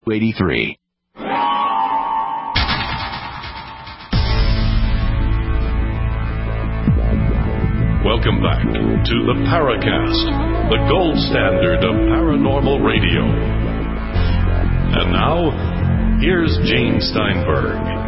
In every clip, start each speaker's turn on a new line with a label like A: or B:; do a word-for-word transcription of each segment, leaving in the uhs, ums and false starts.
A: eighty-three.
B: Welcome back to the Paracast, the gold standard of paranormal radio. And now, here's Gene Steinberg.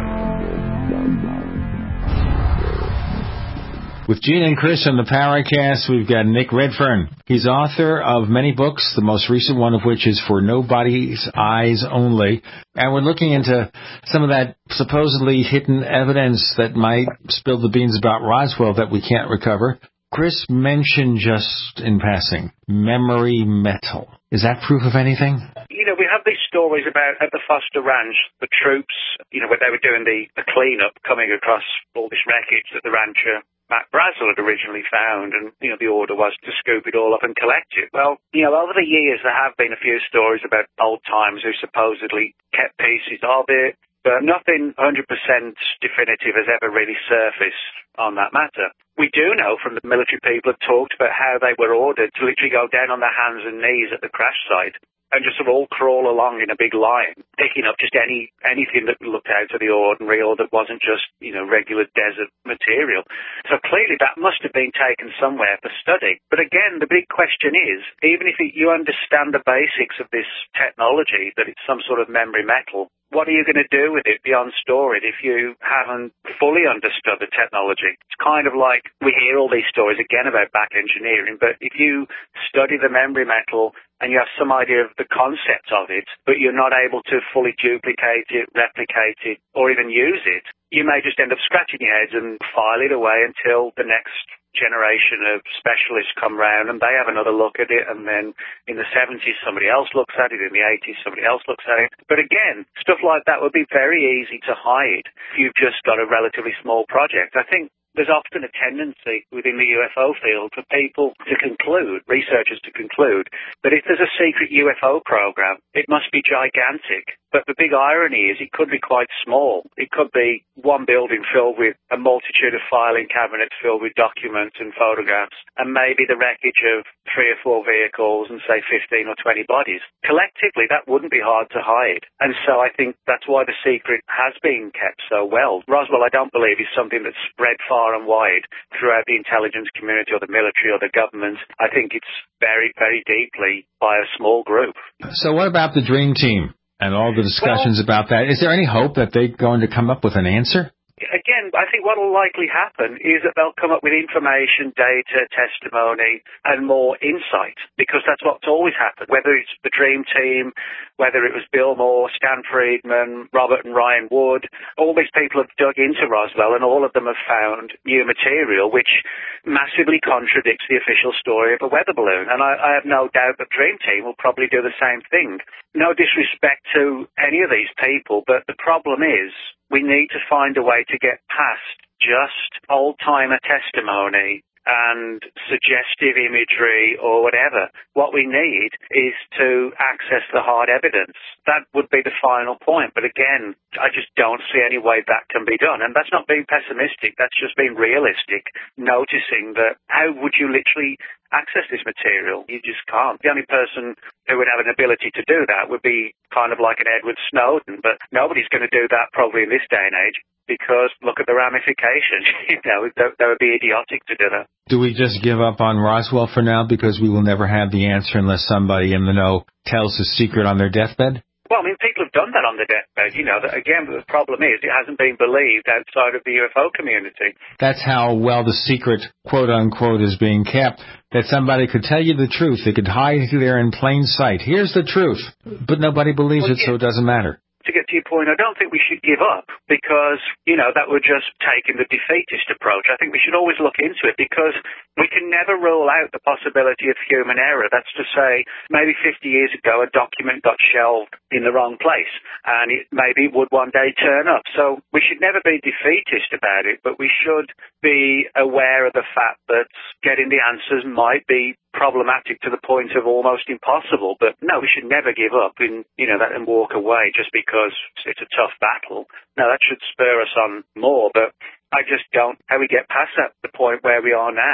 C: With Gene and Chris on the Paracast, we've got Nick Redfern. He's author of many books, the most recent one of which is For Nobody's Eyes Only. And we're looking into some of that supposedly hidden evidence that might spill the beans about Roswell that we can't recover. Chris mentioned just in passing, memory metal. Is that proof of anything?
D: You know, we have these stories about at the Foster Ranch, the troops, you know, when they were doing the, the cleanup, coming across all this wreckage that the rancher Matt Brazel had originally found, and, you know, the order was to scoop it all up and collect it. Well, you know, over the years there have been a few stories about old-timers who supposedly kept pieces of it, but nothing one hundred percent definitive has ever really surfaced on that matter. We do know from the military people have talked about how they were ordered to literally go down on their hands and knees at the crash site and just sort of all crawl along in a big line, picking up just any anything that looked out of the ordinary or that wasn't just, you know, regular desert material. So clearly that must have been taken somewhere for study. But again, the big question is, even if you understand the basics of this technology, that it's some sort of memory metal, what are you going to do with it beyond store it if you haven't fully understood the technology? It's kind of like we hear all these stories again about back engineering, but if you study the memory metal and you have some idea of the concept of it, but you're not able to fully duplicate it, replicate it, or even use it, you may just end up scratching your heads and file it away until the next generation of specialists come round and they have another look at it, and then in the seventies somebody else looks at it, in the eighties somebody else looks at it. But again, stuff like that would be very easy to hide if you've just got a relatively small project. I think there's often a tendency within the U F O field for people to conclude, researchers to conclude, that if there's a secret U F O program, it must be gigantic. But the big irony is it could be quite small. It could be one building filled with a multitude of filing cabinets filled with documents and photographs, and maybe the wreckage of three or four vehicles and, say, fifteen or twenty bodies. Collectively, that wouldn't be hard to hide. And so I think that's why the secret has been kept so well. Roswell, I don't believe, is something that's spread far and wide throughout the intelligence community or the military or the government. I think it's buried very deeply by a small group.
C: So what about the Dream Team and all the discussions well, about that? Is there any hope that they're going to come up with an answer?
D: Again, I think what will likely happen is that they'll come up with information, data, testimony, and more insight, because that's what's always happened. Whether it's the Dream Team, whether it was Bill Moore, Stan Friedman, Robert and Ryan Wood, all these people have dug into Roswell, and all of them have found new material which massively contradicts the official story of a weather balloon. And I, I have no doubt that Dream Team will probably do the same thing. No disrespect to any of these people, but the problem is we need to find a way to get past just old-timer testimony and suggestive imagery or whatever. What we need is to access the hard evidence. That would be the final point. But again, I just don't see any way that can be done. And that's not being pessimistic. That's just being realistic, noticing that how would you literally access this material? You just can't. The only person who would have an ability to do that would be kind of like an Edward Snowden, but nobody's going to do that probably in this day and age, because look at the ramifications. You know, that, that would be idiotic to do that.
C: Do we just give up on Roswell for now because we will never have the answer unless somebody in the know tells the secret on their deathbed?
D: Well, I mean, people have done that on the deathbed, you know. That, again, the problem is it hasn't been believed outside of the U F O community.
C: That's how well the secret, quote-unquote, is being kept, that somebody could tell you the truth. They could hide it there in plain sight. Here's the truth. But nobody believes well, it, yeah. So it doesn't matter.
D: To get to your point, I don't think we should give up because, you know, that would just take in the defeatist approach. I think we should always look into it because we can never rule out the possibility of human error. That's to say, maybe fifty years ago a document got shelved in the wrong place and it maybe would one day turn up. So we should never be defeatist about it, but we should be aware of the fact that getting the answers might be problematic to the point of almost impossible. But no, we should never give up and, you know, that and walk away just because it's a tough battle. No, that should spur us on more. But I just don't how we get past that, the point where we are now.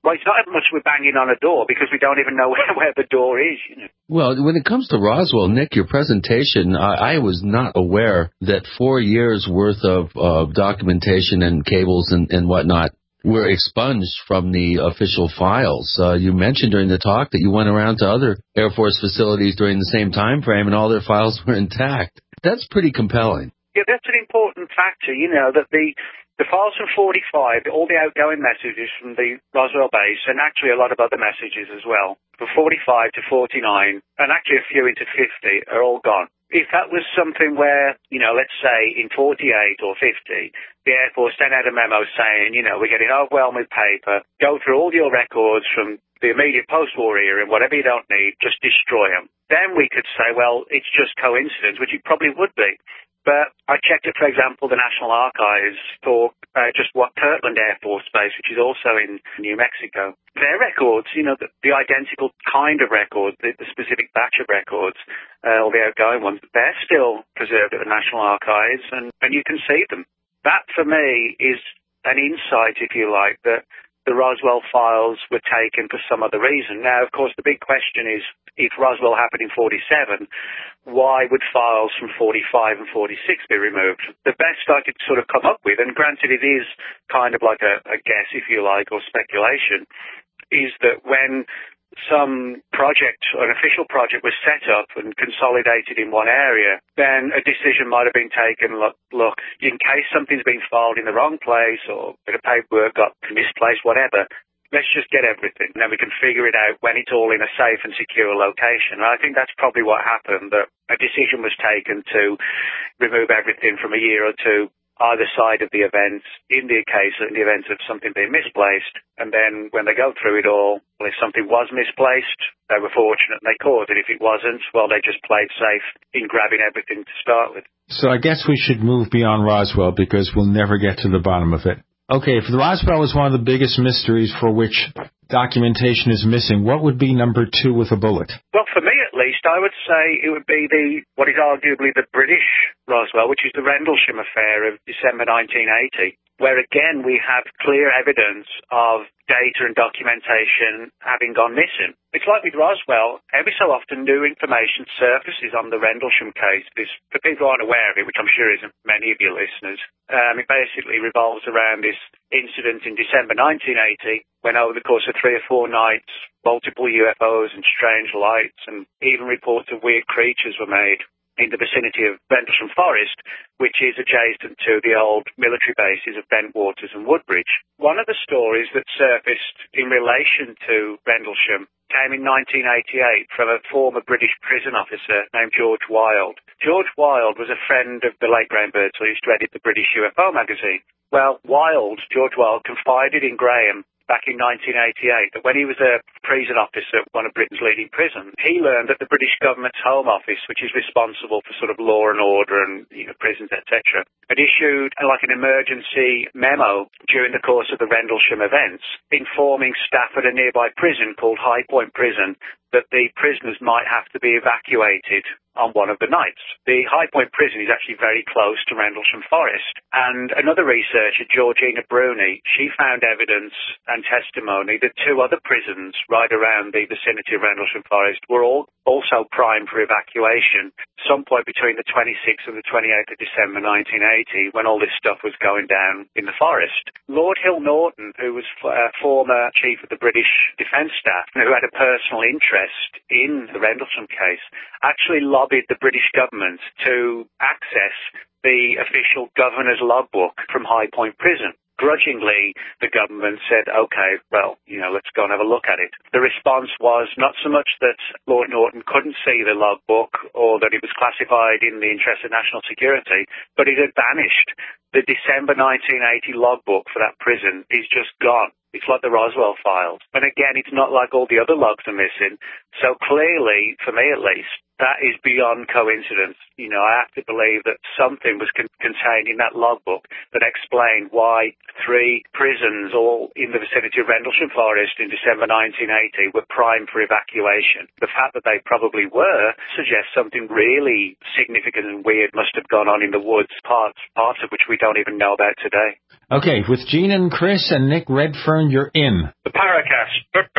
D: Well, it's not as much we're banging on a door because we don't even know where, where the door is, you know.
A: Well, when it comes to Roswell, Nick, your presentation, I, I was not aware that four years worth of uh, documentation and cables and, and whatnot were expunged from the official files. Uh, you mentioned during the talk that you went around to other Air Force facilities during the same time frame and all their files were intact. That's pretty compelling.
D: Yeah, that's an important factor, you know, that the The files from forty-five, all the outgoing messages from the Roswell base, and actually a lot of other messages as well, from forty-five to forty-nine, and actually a few into fifty, are all gone. If that was something where, you know, let's say in forty-eight or fifty, the Air Force sent out a memo saying, you know, we're getting overwhelmed with paper, go through all your records from the immediate post-war era, and whatever you don't need, just destroy them. Then we could say, well, it's just coincidence, which it probably would be. But I checked it, for example, the National Archives for uh, just what Kirtland Air Force Base, which is also in New Mexico. Their records, you know, the, the identical kind of records, the, the specific batch of records, uh, all the outgoing ones, they're still preserved at the National Archives, and, and you can see them. That, for me, is an insight, if you like, that the Roswell files were taken for some other reason. Now, of course, the big question is, if Roswell happened in forty-seven, why would files from forty-five and forty-six be removed? The best I could sort of come up with, and granted it is kind of like a, a guess, if you like, or speculation, is that when some project, an official project, was set up and consolidated in one area, then a decision might have been taken, look, look, in case something's been filed in the wrong place or a bit of paperwork got misplaced, whatever, let's just get everything, and then we can figure it out when it's all in a safe and secure location. And I think that's probably what happened, that a decision was taken to remove everything from a year or two either side of the event, in the case, in the event of something being misplaced. And then when they go through it all, well, if something was misplaced, they were fortunate and they caught it. If it wasn't, well, they just played safe in grabbing everything to start with.
C: So I guess we should move beyond Roswell because we'll never get to the bottom of it. Okay, if the Roswell is one of the biggest mysteries for which documentation is missing, what would be number two with a bullet?
D: Well, for me at least, I would say it would be the what is arguably the British Roswell, which is the Rendlesham affair of December nineteen eighty, where again we have clear evidence of data and documentation having gone missing. It's like with Roswell, every so often new information surfaces on the Rendlesham case. This, for people who aren't aware of it, which I'm sure isn't many of your listeners, um, it basically revolves around this incident in December nineteen eighty, when over the course of three or four nights, multiple U F Os and strange lights and even reports of weird creatures were made in the vicinity of Rendlesham Forest, which is adjacent to the old military bases of Bentwaters and Woodbridge. One of the stories that surfaced in relation to Rendlesham came in nineteen eighty-eight from a former British prison officer named George Wilde. George Wilde was a friend of the late Graham Birdsall, who used to edit the British U F O magazine. Well, Wilde, George Wilde, confided in Graham back in nineteen eighty-eight that when he was a prison officer at one of Britain's leading prisons, he learned that the British government's Home Office, which is responsible for sort of law and order and, you know, prisons, et cetera, had issued uh, like an emergency memo during the course of the Rendlesham events informing staff at a nearby prison called High Point Prison that the prisoners might have to be evacuated on one of the nights. The High Point Prison is actually very close to Rendlesham Forest. And another researcher, Georgina Bruni, she found evidence and testimony that two other prisons right around the vicinity of Rendlesham Forest were all also primed for evacuation some point between the twenty-sixth and the twenty-eighth of December nineteen eighty, when all this stuff was going down in the forest. Lord Hill Norton, who was a former chief of the British Defence Staff, and who had a personal interest in the Rendlesham case, actually lobbied the British government to access the official governor's logbook from High Point Prison. Grudgingly, the government said, OK, well, you know, let's go and have a look at it. The response was not so much that Lord Norton couldn't see the logbook or that it was classified in the interest of national security, but it had vanished. The December nineteen eighty logbook for that prison is just gone. It's like the Roswell files. And again, it's not like all the other logs are missing. So clearly, for me at least, that is beyond coincidence. You know, I have to believe that something was con- contained in that logbook that explained why three prisons, all in the vicinity of Rendlesham Forest in December nineteen eighty, were primed for evacuation. The fact that they probably were suggests something really significant and weird must have gone on in the woods, parts, parts of which we don't even know about today.
C: Okay, with Gene and Chris and Nick Redfern, you're in
D: The Paracast.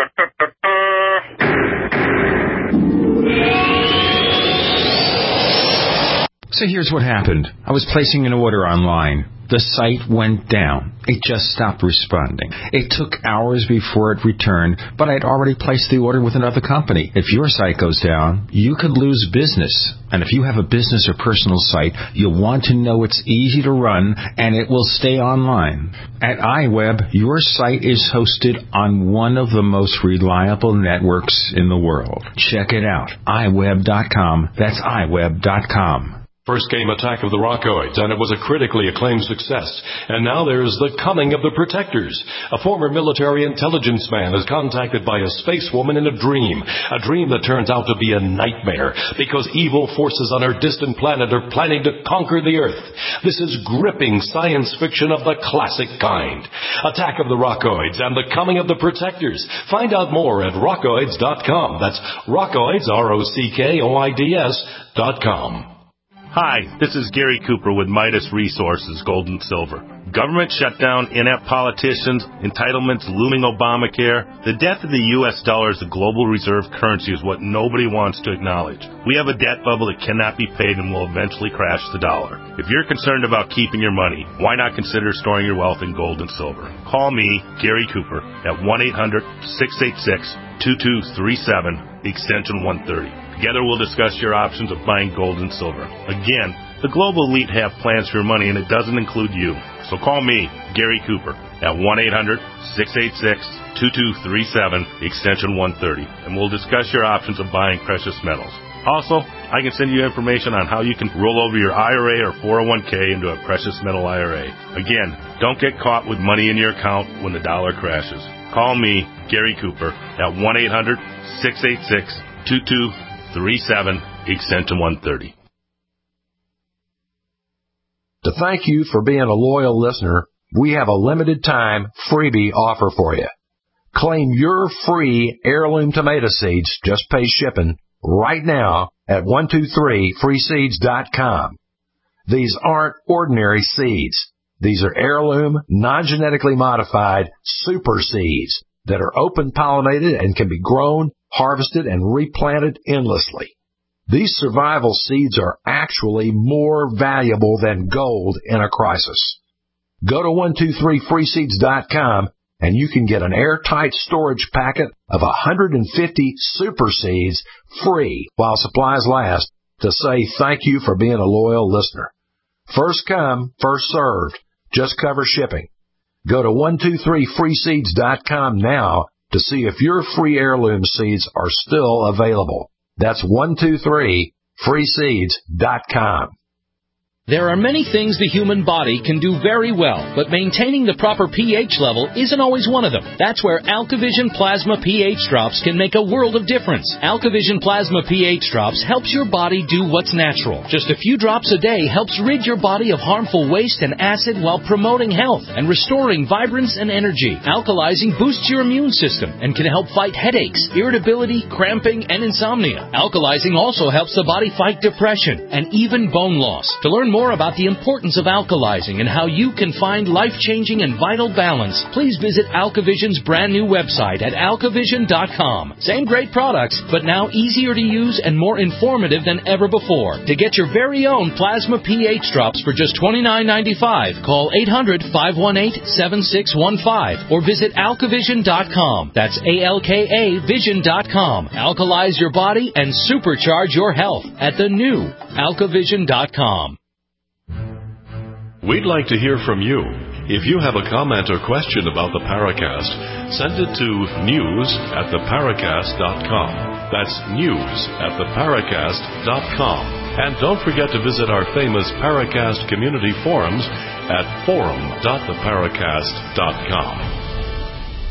C: So here's what happened. I was placing an order online. The site went down. It just stopped responding. It took hours before it returned, but I'd already placed the order with another company. If your site goes down, you could lose business. And if you have a business or personal site, you'll want to know it's easy to run and it will stay online. At iWeb, your site is hosted on one of the most reliable networks in the world. Check it out. i web dot com. That's i web dot com.
B: First came Attack of the Rockoids, and it was a critically acclaimed success. And now there's The Coming of the Protectors. A former military intelligence man is contacted by a space woman in a dream, a dream that turns out to be a nightmare, because evil forces on her distant planet are planning to conquer the Earth. This is gripping science fiction of the classic kind. Attack of the Rockoids and The Coming of the Protectors. Find out more at rockoids dot com. That's Rockoids, R O C K O I D S dot com.
E: Hi, this is Gary Cooper with Midas Resources, Gold and Silver. Government shutdown, inept politicians, entitlements, looming Obamacare. The death of the U S dollar as the global reserve currency is what nobody wants to acknowledge. We have a debt bubble that cannot be paid and will eventually crash the dollar. If you're concerned about keeping your money, why not consider storing your wealth in gold and silver? Call me, Gary Cooper, at one eight hundred six eight six two two three seven, extension one thirty. Together we'll discuss your options of buying gold and silver. Again, the global elite have plans for your money, and it doesn't include you. So call me, Gary Cooper, at one eight hundred six eight six two two three seven, extension one thirty, and we'll discuss your options of buying precious metals. Also, I can send you information on how you can roll over your I R A or four oh one k into a precious metal I R A. Again, don't get caught with money in your account when the dollar crashes. Call me, Gary Cooper, at one eight hundred six eight six two two three seven, extension one thirty.
F: To thank you for being a loyal listener, we have a limited time freebie offer for you. Claim your free heirloom tomato seeds, just pay shipping, right now at one two three free seeds dot com. These aren't ordinary seeds. These are heirloom, non-genetically modified super seeds that are open pollinated and can be grown, harvested, and replanted endlessly. These survival seeds are actually more valuable than gold in a crisis. Go to one two three free seeds dot com and you can get an airtight storage packet of one hundred fifty super seeds free while supplies last to say thank you for being a loyal listener. First come, first served. Just cover shipping. Go to one two three free seeds dot com now to see if your free heirloom seeds are still available. That's one two three free seeds dot com.
G: There are many things the human body can do very well, but maintaining the proper pH level isn't always one of them. That's where AlkaVision Plasma pH Drops can make a world of difference. AlkaVision Plasma pH Drops helps your body do what's natural. Just a few drops a day helps rid your body of harmful waste and acid while promoting health and restoring vibrance and energy. Alkalizing boosts your immune system and can help fight headaches, irritability, cramping, and insomnia. Alkalizing also helps the body fight depression and even bone loss. To learn more about the importance of alkalizing and how you can find life-changing and vital balance, please visit AlkaVision's brand new website at alka vision dot com. Same great products, but now easier to use and more informative than ever before. To get your very own Plasma pH Drops for just twenty-nine ninety-five, call eight hundred five one eight seven six one five or visit alka vision dot com. That's A L K A vision dot com. Alkalize your body and supercharge your health at the new alka vision dot com.
B: We'd like to hear from you. If you have a comment or question about the Paracast, send it to news at the paracast dot com. That's news at the paracast dot com. And don't forget to visit our famous Paracast community forums at forum dot the paracast dot com.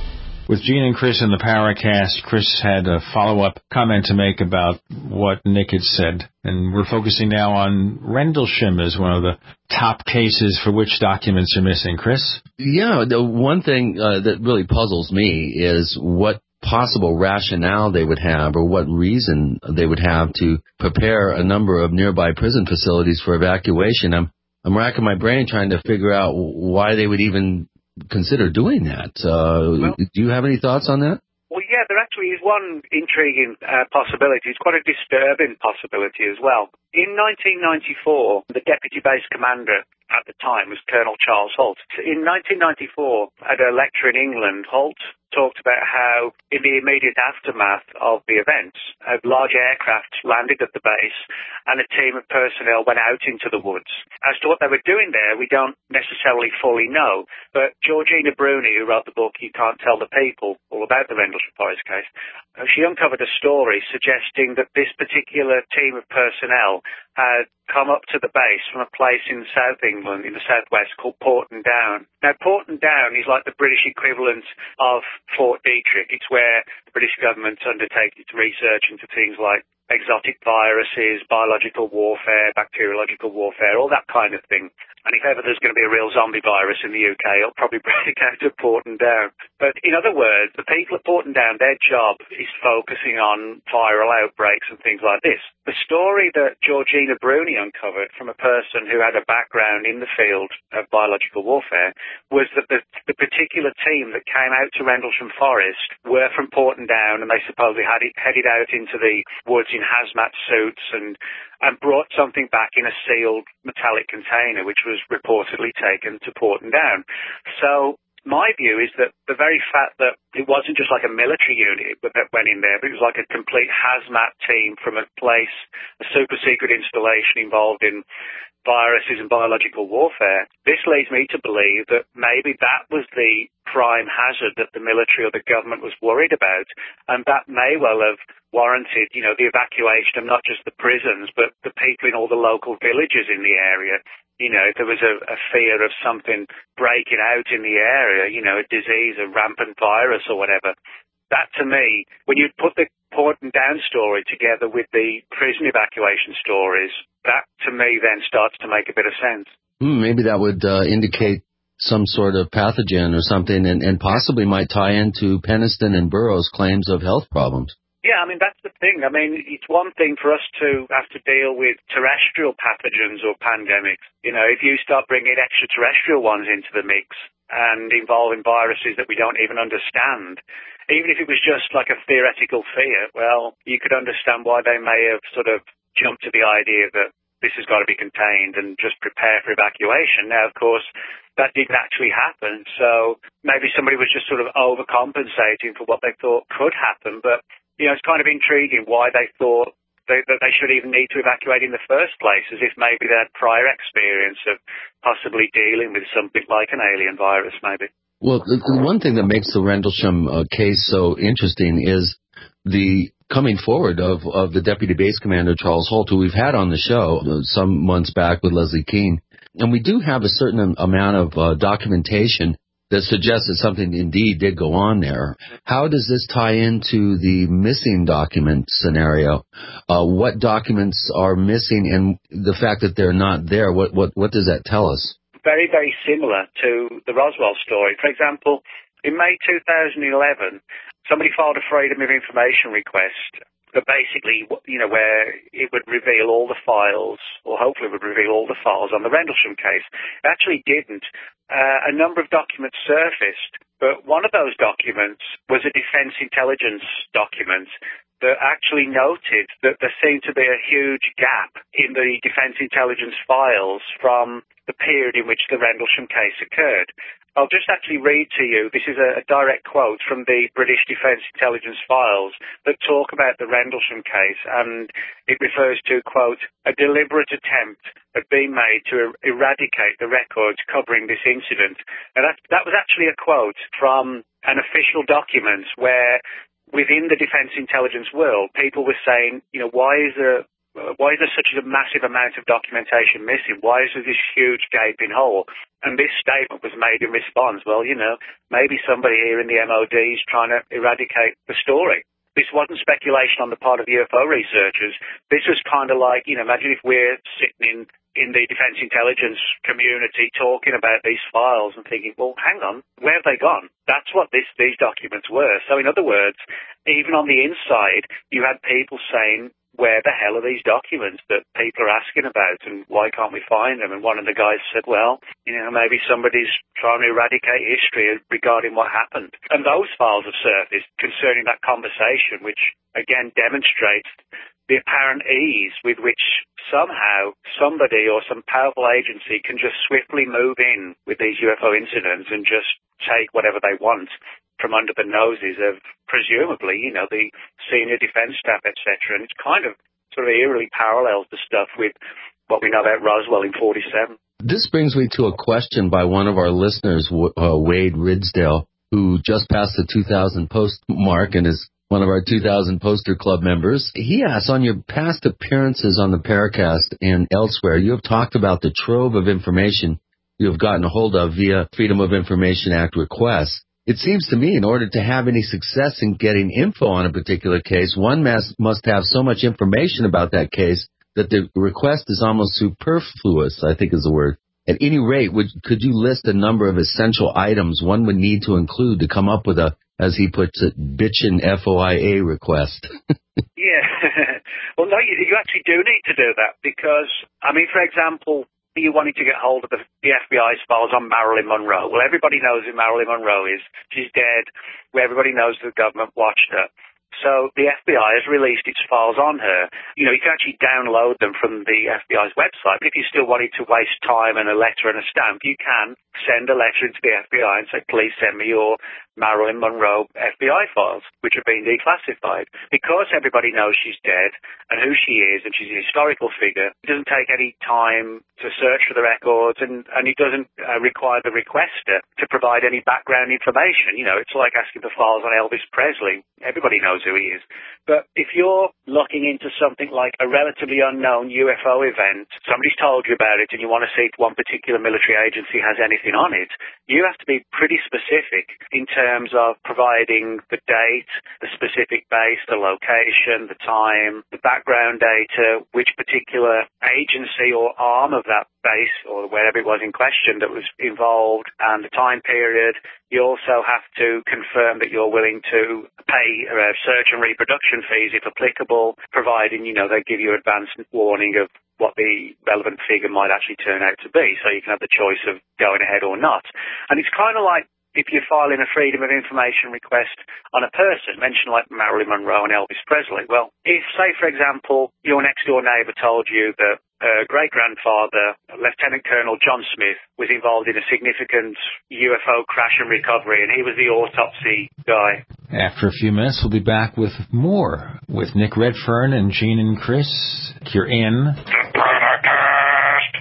C: With Gene and Chris in the Paracast, Chris had a follow-up comment to make about what Nick had said. And we're focusing now on Rendlesham as one of the top cases for which documents are missing. Chris?
A: Yeah, the one thing uh, that really puzzles me is what possible rationale they would have or what reason they would have to prepare a number of nearby prison facilities for evacuation. I'm, I'm racking my brain trying to figure out why they would even consider doing that. Uh, well, do you have any thoughts on that?
D: Well, yeah, there actually is one intriguing uh, possibility. It's quite a disturbing possibility as well. In nineteen ninety-four, the deputy base commander at the time was Colonel Charles Holt. In nineteen ninety-four, at a lecture in England, Holt talked about how in the immediate aftermath of the events, a large aircraft landed at the base and a team of personnel went out into the woods. As to what they were doing there, we don't necessarily fully know, but Georgina Bruni, who wrote the book You Can't Tell the People, all about the Rendlesham Forest case, she uncovered a story suggesting that this particular team of personnel had come up to the base from a place in South England, in the southwest, called Porton Down. Now, Porton Down is like the British equivalent of Fort Detrick. It's where the British government undertakes its research into things like exotic viruses, biological warfare, bacteriological warfare, all that kind of thing. And if ever there's going to be a real zombie virus in the U K, it'll probably break out of Porton Down. But in other words, the people at Porton Down, their job is focusing on viral outbreaks and things like this. The story that Georgina Bruni uncovered from a person who had a background in the field of biological warfare was that the, the particular team that came out to Rendlesham Forest were from Porton Down, and they supposedly had it, headed out into the woods in hazmat suits and and brought something back in a sealed metallic container, which was reportedly taken to Porton Down. So my view is that the very fact that it wasn't just like a military unit that went in there, but it was like a complete hazmat team from a place, a super secret installation involved in viruses and biological warfare. This leads me to believe that maybe that was the prime hazard that the military or the government was worried about, and that may well have warranted, you know, the evacuation of not just the prisons, but the people in all the local villages in the area. You know, if there was a, a fear of something breaking out in the area, you know, a disease, a rampant virus or whatever. That, to me, when you put the Porton Down story together with the prison evacuation stories, that, to me, then starts to make a bit of sense.
A: Hmm, maybe that would uh, indicate some sort of pathogen or something, and, and possibly might tie into Peniston and Burroughs' claims of health problems.
D: Yeah, I mean, that's the thing. I mean, it's one thing for us to have to deal with terrestrial pathogens or pandemics. You know, if you start bringing extraterrestrial ones into the mix and involving viruses that we don't even understand, even if it was just like a theoretical fear, well, you could understand why they may have sort of jumped to the idea that this has got to be contained and just prepare for evacuation. Now, of course, that didn't actually happen. So maybe somebody was just sort of overcompensating for what they thought could happen. But you know, it's kind of intriguing why they thought they, that they should even need to evacuate in the first place, as if maybe they had prior experience of possibly dealing with something like an alien virus, maybe.
A: Well, the, the one thing that makes the Rendlesham uh, case so interesting is the coming forward of, of the Deputy Base Commander, Charles Holt, who we've had on the show uh, some months back with Leslie Keane. And we do have a certain amount of uh, documentation that suggests that something indeed did go on there. How does this tie into the missing document scenario? Uh, what documents are missing, and the fact that they're not there, what, what, what does that tell us?
D: Very, very similar to the Roswell story. For example, in May two thousand eleven, somebody filed a Freedom of Information request that basically, you know, where it would reveal all the files, or hopefully would reveal all the files on the Rendlesham case. It actually didn't. Uh, a number of documents surfaced, but one of those documents was a defense intelligence document that actually noted that there seemed to be a huge gap in the defense intelligence files from the period in which the Rendlesham case occurred. I'll just actually read to you, this is a, a direct quote from the British Defence Intelligence files that talk about the Rendlesham case, and it refers to, quote, a deliberate attempt had been made to er- eradicate the records covering this incident. And that, that was actually a quote from an official document where within the defence intelligence world, people were saying, you know, why is there why is there such a massive amount of documentation missing? Why is there this huge gaping hole? And this statement was made in response. Well, you know, maybe somebody here in the M O D is trying to eradicate the story. This wasn't speculation on the part of U F O researchers. This was kind of like, you know, imagine if we're sitting in, in the defense intelligence community talking about these files and thinking, well, hang on, where have they gone? That's what this, these documents were. So in other words, even on the inside, you had people saying, where the hell are these documents that people are asking about, and why can't we find them? And one of the guys said, well, you know, maybe somebody's trying to eradicate history regarding what happened. And those files have surfaced concerning that conversation, which, again, demonstrates the apparent ease with which somehow somebody or some powerful agency can just swiftly move in with these U F O incidents and just take whatever they want from under the noses of, presumably, you know, the senior defense staff, et cetera. And it's kind of sort of eerily parallels the stuff with what we know about Roswell in forty-seven.
A: This brings me to a question by one of our listeners, uh, Wade Ridsdale, who just passed the two thousand post mark and is one of our two thousand Poster Club members. He asks, on your past appearances on the Paracast and elsewhere, you have talked about the trove of information you have gotten a hold of via Freedom of Information Act requests. It seems to me in order to have any success in getting info on a particular case, one must, must have so much information about that case that the request is almost superfluous, I think is the word. At any rate, would, could you list a number of essential items one would need to include to come up with a, as he puts it, bitchin' F O I A request?
D: Yeah. Well, no, you, you actually do need to do that because, I mean, for example, you wanted to get hold of the, the F B I's files on Marilyn Monroe. Well, everybody knows who Marilyn Monroe is. She's dead. Everybody knows the government watched her. So the F B I has released its files on her. You know, you can actually download them from the F B I's website. But if you still wanted to waste time and a letter and a stamp, you can send a letter into the F B I and say, please send me your Marilyn Monroe F B I files, which have been declassified. Because everybody knows she's dead and who she is, and she's a historical figure, it doesn't take any time to search for the records, and, and it doesn't uh, require the requester to provide any background information. You know, it's like asking for files on Elvis Presley. Everybody knows who he is. But if you're looking into something like a relatively unknown U F O event, somebody's told you about it and you want to see if one particular military agency has anything on it, you have to be pretty specific in terms of providing the date, the specific base, the location, the time, the background data, which particular agency or arm of that base or wherever it was in question that was involved, and the time period. You also have to confirm that you're willing to pay uh, search and reproduction fees if applicable, providing, you know, they give you advance warning of what the relevant figure might actually turn out to be, so you can have the choice of going ahead or not. And it's kind of like if you're filing a Freedom of Information request on a person, mention like Marilyn Monroe and Elvis Presley. Well, if, say, for example, your next-door neighbor told you that uh, great-grandfather, Lieutenant Colonel John Smith, was involved in a significant U F O crash and recovery, and he was the autopsy guy.
C: After a few minutes, we'll be back with more with Nick Redfern and Gene and Chris. You're in the Paracast.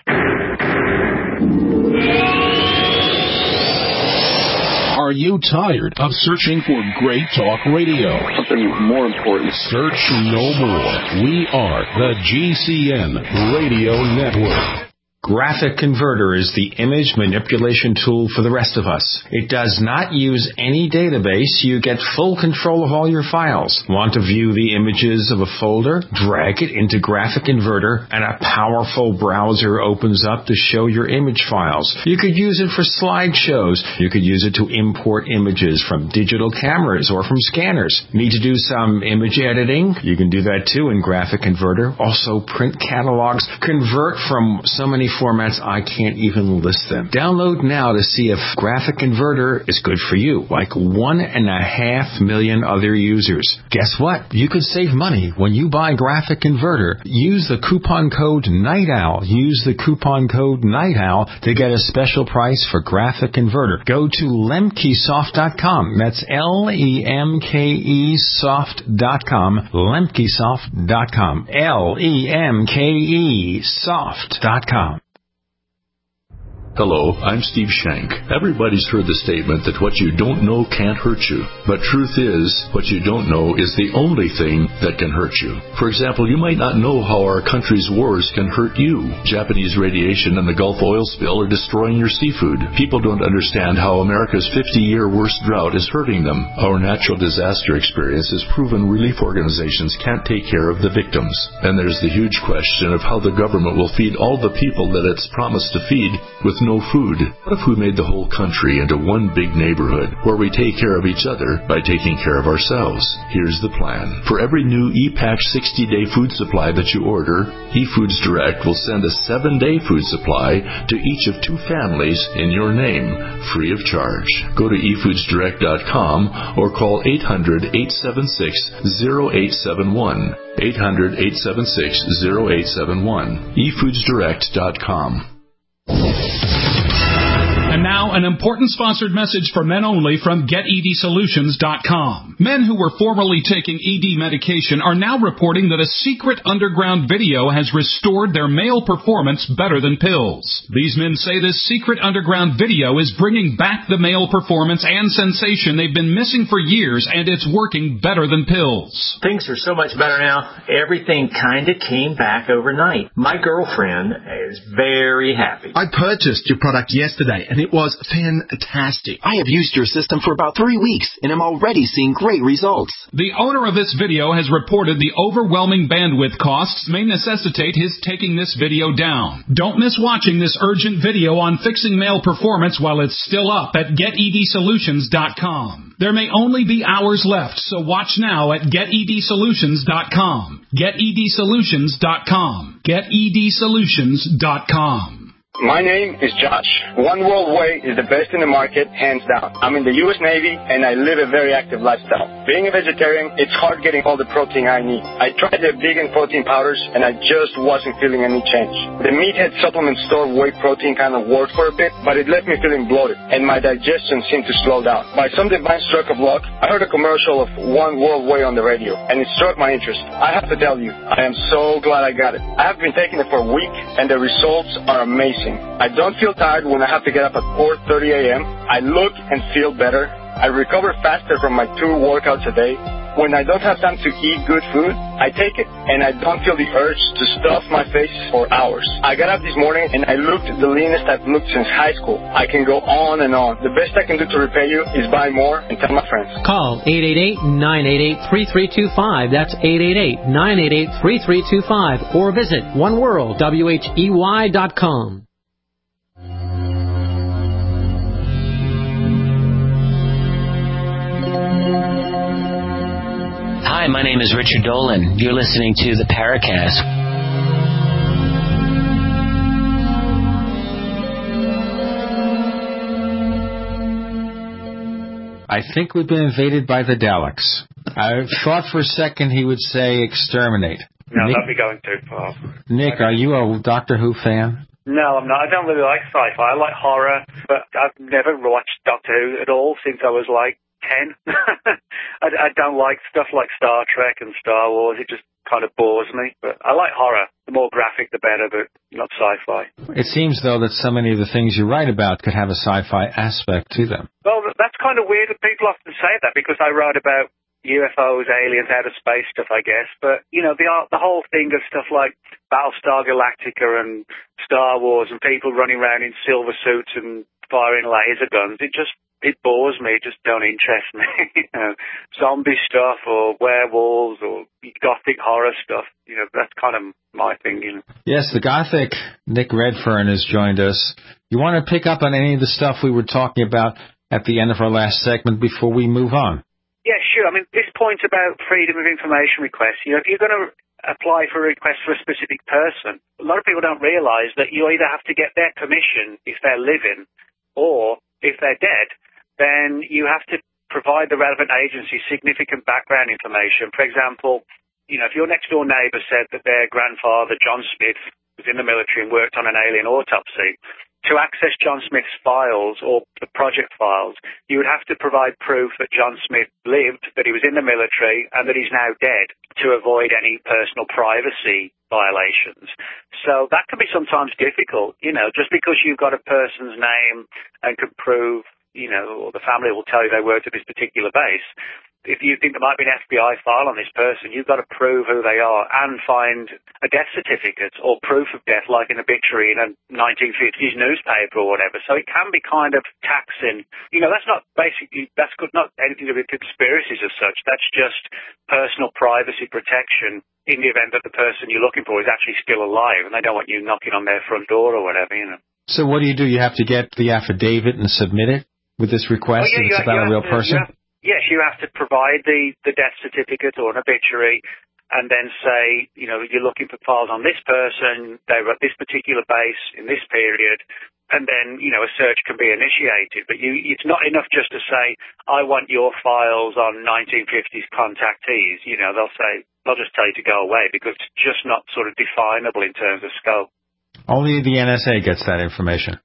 H: Are you tired of searching for great talk radio?
I: Something more important.
H: Search no more. We are the G C N Radio Network.
C: Graphic Converter is the image manipulation tool for the rest of us. It does not use any database. You get full control of all your files. Want to view the images of a folder? Drag it into Graphic Converter and a powerful browser opens up to show your image files. You could use it for slideshows. You could use it to import images from digital cameras or from scanners. Need to do some image editing? You can do that too in Graphic Converter. Also print catalogs. Convert from so many formats I can't even list them. Download now to see if Graphic Converter is good for you, like one and a half million other users. Guess what? You could save money when you buy Graphic Converter. Use the coupon code NIGHTOWL. Use the coupon code NIGHTOWL to get a special price for Graphic Converter. Go to lemkesoft dot com. That's L E M K E soft dot com. lemkesoft dot com. L E M K E soft dot com.
I: Hello, I'm Steve Shank. Everybody's heard the statement that what you don't know can't hurt you. But truth is, what you don't know is the only thing that can hurt you. For example, you might not know how our country's wars can hurt you. Japanese radiation and the Gulf oil spill are destroying your seafood. People don't understand how America's fifty-year worst drought is hurting them. Our natural disaster experience has proven relief organizations can't take care of the victims. And there's the huge question of how the government will feed all the people that it's promised to feed with no food. What if we made the whole country into one big neighborhood where we take care of each other by taking care of ourselves? Here's the plan. For every new E-Pack sixty-day food supply that you order, eFoods Direct will send a seven-day food supply to each of two families in your name, free of charge. Go to e foods direct dot com or call eight hundred, eight seven six, zero eight seven one. eight hundred, eight seven six, zero eight seven one. e foods direct dot com.
J: And now, an important sponsored message for men only from get e d solutions dot com. Men who were formerly taking E D medication are now reporting that a secret underground video has restored their male performance better than pills. These men say this secret underground video is bringing back the male performance and sensation they've been missing for years, and it's working better than pills.
K: Things are so much better now. Everything kind of came back overnight. My girlfriend is very happy.
L: I purchased your product yesterday, and it was fantastic.
M: I have used your system for about three weeks, and I'm already seeing great results.
J: The owner of this video has reported the overwhelming bandwidth costs may necessitate his taking this video down. Don't miss watching this urgent video on fixing male performance while it's still up at get e d solutions dot com. There may only be hours left, so watch now at get e d solutions dot com. get e d solutions dot com. get e d solutions dot com.
N: My name is Josh. One World Whey is the best in the market, hands down. I'm in the U S Navy, and I live a very active lifestyle. Being a vegetarian, it's hard getting all the protein I need. I tried the vegan protein powders, and I just wasn't feeling any change. The Meathead supplement store whey protein kind of worked for a bit, but it left me feeling bloated, and my digestion seemed to slow down. By some divine stroke of luck, I heard a commercial of One World Whey on the radio, and it struck my interest. I have to tell you, I am so glad I got it. I have been taking it for a week, and the results are amazing. I don't feel tired when I have to get up at four thirty a.m. I look and feel better. I recover faster from my two workouts a day. When I don't have time to eat good food, I take it, and I don't feel the urge to stuff my face for hours. I got up this morning, and I looked the leanest I've looked since high school. I can go on and on. The best I can do to repay you is buy more and tell my friends.
O: Call eight eight eight, nine eight eight, three three two five. That's eight eight eight, nine eight eight, three three two five. Or visit one world whey dot com.
P: Hi, my name is Richard Dolan. You're listening to the Paracast.
C: I think we've been invaded by the Daleks. I thought for a second he would say exterminate.
D: No,
C: Nick,
D: that'd be going too far.
C: Nick, are you a Doctor Who fan?
D: No, I'm not. I don't really like sci-fi. I like horror, but I've never watched Doctor Who at all since I was like ten. I, I don't like stuff like Star Trek and Star Wars. It just kind of bores me. But I like horror. The more graphic, the better, but not sci-fi.
C: It seems, though, that so many of the things you write about could have a sci-fi aspect to them.
D: Well, that's kind of weird that people often say that, because I write about U F Os, aliens, outer space stuff, I guess. But, you know, the the whole thing of stuff like Battlestar Galactica and Star Wars and people running around in silver suits and firing laser guns, it just, it bores me. It just don't interest me. You know, zombie stuff or werewolves or gothic horror stuff, you know, that's kind of my thing, you know.
C: Yes, the gothic Nick Redfern has joined us. You want to pick up on any of the stuff we were talking about at the end of our last segment before we move on?
D: Yeah, sure. I mean, this point about freedom of information requests, you know, if you're going to apply for a request for a specific person, a lot of people don't realize that you either have to get their permission if they're living, or if they're dead, then you have to provide the relevant agency significant background information. For example, you know, if your next door neighbor said that their grandfather, John Smith, was in the military and worked on an alien autopsy, to access John Smith's files or the project files, you would have to provide proof that John Smith lived, that he was in the military, and that he's now dead to avoid any personal privacy violations. So that can be sometimes difficult, you know, just because you've got a person's name and can prove, you know, or the family will tell you they worked at this particular base. If you think there might be an F B I file on this person, you've got to prove who they are and find a death certificate or proof of death, like an obituary in a nineteen fifties newspaper or whatever. So it can be kind of taxing. You know, that's not basically, that's not anything to do with conspiracies as such. That's just personal privacy protection in the event that the person you're looking for is actually still alive and they don't want you knocking on their front door or whatever, you know.
C: So what do you do? You have to get the affidavit and submit it with this request?
D: Oh, yeah,
C: it's
D: you,
C: about
D: you
C: a real
D: to,
C: person?
D: You have, yes, you have to provide the, the death certificate or an obituary and then say, you know, you're looking for files on this person, they were at this particular base in this period, and then, you know, a search can be initiated. But you, it's not enough just to say, I want your files on nineteen fifties contactees. You know, they'll say, they'll just tell you to go away because it's just not sort of definable in terms of scope.
C: Only the N S A gets that information.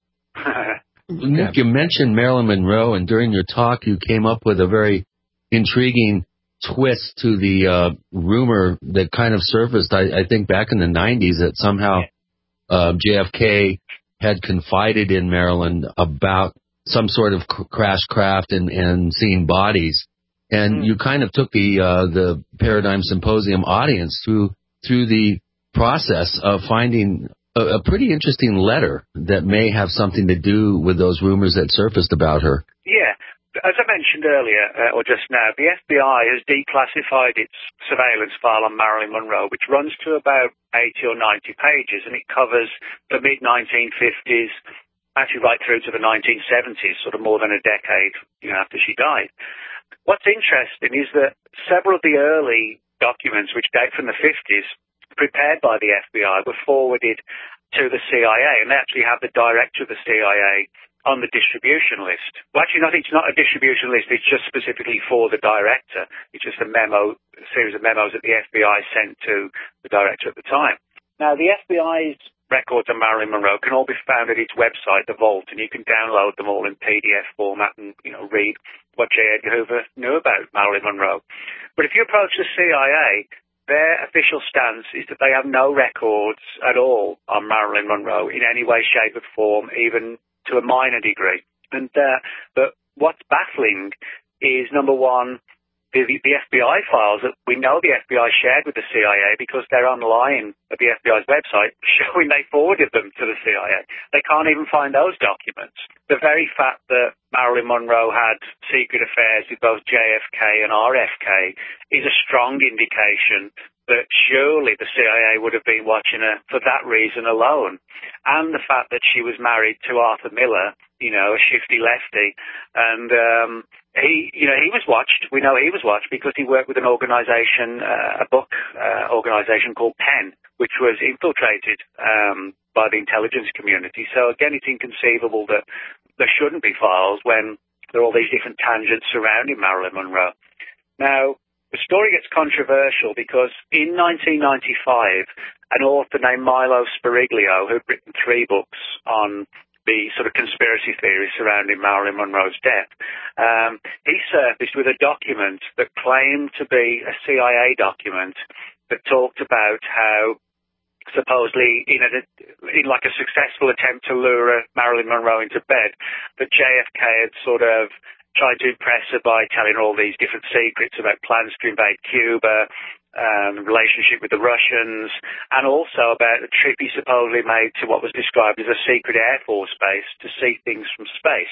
A: Nick, you mentioned Marilyn Monroe, and during your talk you came up with a very intriguing twist to the uh, rumor that kind of surfaced, I, I think, back in the nineties, that somehow uh, J F K had confided in Marilyn about some sort of crash craft and, and seeing bodies. And mm. you kind of took the uh, the Paradigm Symposium audience through through the process of finding a, a pretty interesting letter that may have something to do with those rumors that surfaced about her.
D: Yeah. As I mentioned earlier, uh, or just now, the F B I has declassified its surveillance file on Marilyn Monroe, which runs to about eighty or ninety pages, and it covers the mid nineteen fifties, actually right through to the nineteen seventies, sort of more than a decade, you know, after she died. What's interesting is that several of the early documents, which date from the fifties, prepared by the F B I, were forwarded to the C I A, and they actually have the director of the C I A on the distribution list. Well, actually, not, it's not a distribution list, it's just specifically for the director. It's just a memo, a series of memos that the F B I sent to the director at the time. Now, the F B I's records on Marilyn Monroe can all be found at its website, The Vault, and you can download them all in P D F format and, you know, read what J. Edgar Hoover knew about Marilyn Monroe. But if you approach the C I A, their official stance is that they have no records at all on Marilyn Monroe in any way, shape, or form, even to a minor degree. And uh, but what's baffling is, number one, the, the F B I files that we know the F B I shared with the C I A, because they're online at the F B I's website showing they forwarded them to the C I A. They can't even find those documents. The very fact that Marilyn Monroe had secret affairs with both J F K and R F K is a strong indication that surely the C I A would have been watching her for that reason alone. And the fact that she was married to Arthur Miller, you know, a shifty lefty, and um, he, you know, he was watched. We know he was watched because he worked with an organization, uh, a book uh, organization called Penn, which was infiltrated um, by the intelligence community. So again, it's inconceivable that there shouldn't be files when there are all these different tangents surrounding Marilyn Monroe. Now, the story gets controversial because in nineteen ninety-five, an author named Milo Spiriglio, who'd written three books on the sort of conspiracy theories surrounding Marilyn Monroe's death, um, he surfaced with a document that claimed to be a C I A document that talked about how supposedly in, a, in like a successful attempt to lure Marilyn Monroe into bed, that J F K had sort of tried to impress her by telling her all these different secrets about plans to invade Cuba, um, relationship with the Russians, and also about a trip he supposedly made to what was described as a secret Air Force base to see things from space.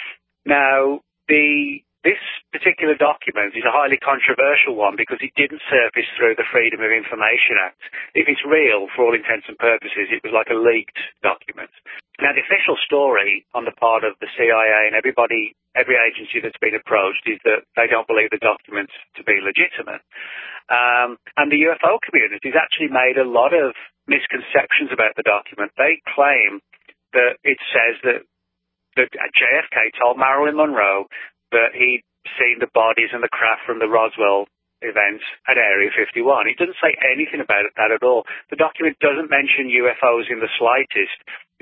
D: Now, the this particular document is a highly controversial one because it didn't surface through the Freedom of Information Act. If it's real, for all intents and purposes, it was like a leaked document. Now, the official story on the part of the C I A and everybody, every agency that's been approached, is that they don't believe the document to be legitimate. Um, and the U F O community has actually made a lot of misconceptions about the document. They claim that it says that, that J F K told Marilyn Monroe that he'd seen the bodies and the craft from the Roswell event at Area fifty-one. It doesn't say anything about that at all. The document doesn't mention U F Os in the slightest.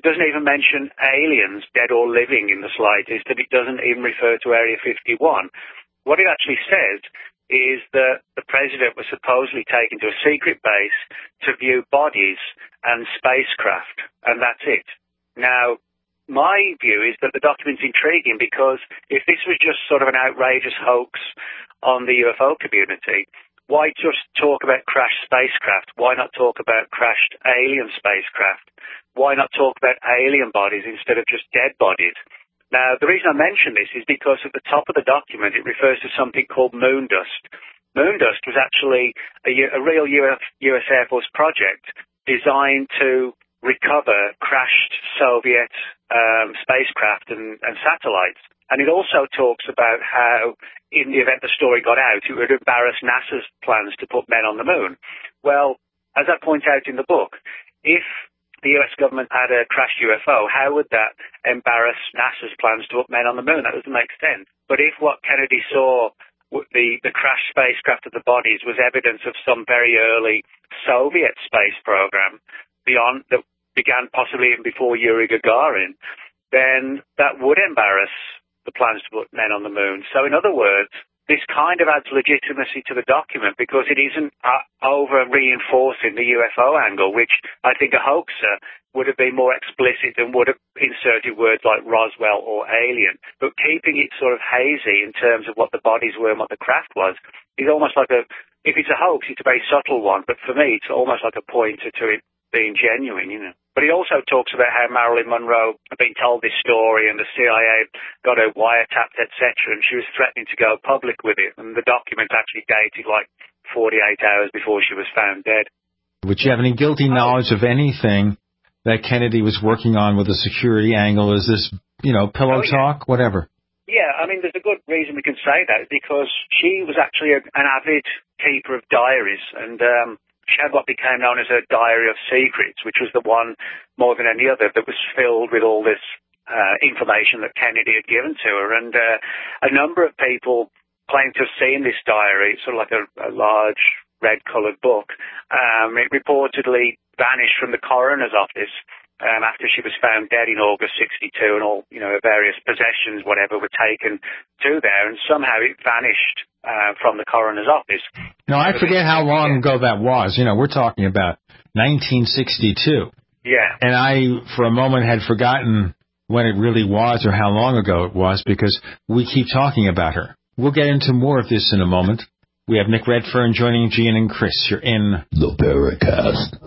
D: It doesn't even mention aliens, dead or living, in the slightest, and it doesn't even refer to Area fifty-one. What it actually says is that the president was supposedly taken to a secret base to view bodies and spacecraft, and that's it. Now, my view is that the document's intriguing because if this was just sort of an outrageous hoax on the U F O community, why just talk about crashed spacecraft? Why not talk about crashed alien spacecraft? Why not talk about alien bodies instead of just dead bodies? Now, the reason I mention this is because at the top of the document, it refers to something called moon dust. Moon dust was actually a, a real U S Air Force project designed to recover crashed Soviet um, spacecraft and, and satellites. And it also talks about how, in the event the story got out, it would embarrass NASA's plans to put men on the moon. Well, as I point out in the book, if the U S government had a crashed U F O, how would that embarrass NASA's plans to put men on the moon? That doesn't make sense. But if what Kennedy saw, the, the crashed spacecraft of the bodies, was evidence of some very early Soviet space program beyond that began possibly even before Yuri Gagarin, then that would embarrass the plans to put men on the moon. So in other words, this kind of adds legitimacy to the document because it isn't uh, over-reinforcing the U F O angle, which I think a hoaxer would have been more explicit and would have inserted words like Roswell or alien. But keeping it sort of hazy in terms of what the bodies were and what the craft was is almost like a, if it's a hoax, it's a very subtle one, but for me, it's almost like a pointer to it being genuine, you know. But he also talks about how Marilyn Monroe had been told this story and the C I A got her wiretapped, et cetera, and she was threatening to go public with it. And the document actually dated like forty-eight hours before she was found dead.
C: Would you have any guilty knowledge of anything that Kennedy was working on with a security angle? Is this, you know, pillow oh, yeah. talk, whatever?
D: Yeah, I mean, there's a good reason we can say that, because she was actually a, an avid keeper of diaries, and um she had what became known as her Diary of Secrets, which was the one, more than any other, that was filled with all this uh, information that Kennedy had given to her. And uh, a number of people claim to have seen this diary, sort of like a, a large red-coloured book. Um, it reportedly vanished from the coroner's office um, after she was found dead in August sixty-two, and all, you know, her various possessions, whatever, were taken to there, and somehow it vanished Uh, from the coroner's office.
C: No, I forget how long ago that was. You know, we're talking about nineteen sixty-two.
D: Yeah.
C: And I, for a moment, had forgotten when it really was or how long ago it was, because we keep talking about her. We'll get into more of this in a moment. We have Nick Redfern joining Gene and Chris. You're in
H: the Paracast.